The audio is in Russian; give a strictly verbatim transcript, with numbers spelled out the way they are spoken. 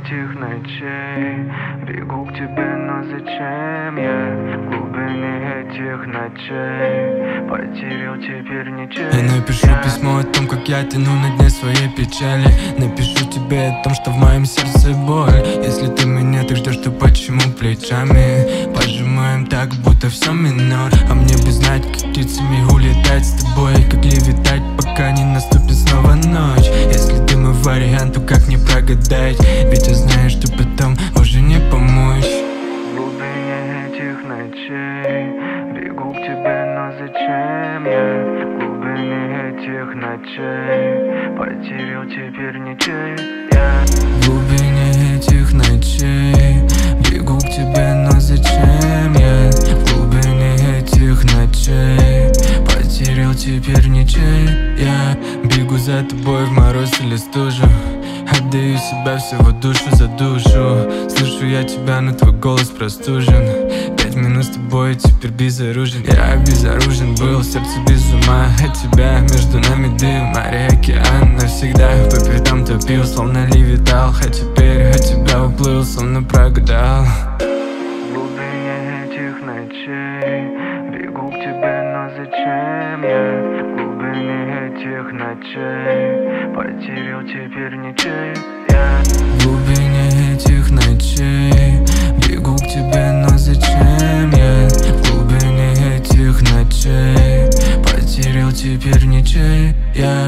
этих ночей бегу к тебе, но зачем я в глубине этих ночей потерял теперь ничей. Я напишу письмо о том, как я тяну на дне своей печали. Напишу тебе о том, что в моем сердце боль. Если ты меня так ждешь, то почему плечами пожимаем так, будто все минор? А мне бы знать, как птицами улетать с тобой, как левитать, пока не наступит снова ночь. Если ты мой вариант, то как не прогадать? Ведь я знаю, что потом уже не помочь. В глубине этих ночей бегу к тебе, но зачем я в глубине этих ночей потерял теперь ничей. Я В глубине этих ночей бегу к тебе, но зачем я в глубине этих ночей потерял теперь ничей. Я бегу за тобой в мороз или стужу, отдаю себя всего душу за душу. Слышу я тебя, но твой голос простужен. Пять минут с тобой, теперь безоружен. Я безоружен был, сердце без ума от тебя. Между нами дым, море, океан. Навсегда по пятам топил, словно левитал. А теперь от тебя уплыл, словно прогадал. в глубине этих ночей бегу к тебе, но зачем я в глубине этих ночей потерял теперь ничей. Я В глубине этих ночей бегу к тебе, но зачем я в глубине этих ночей потерял теперь ничей. Я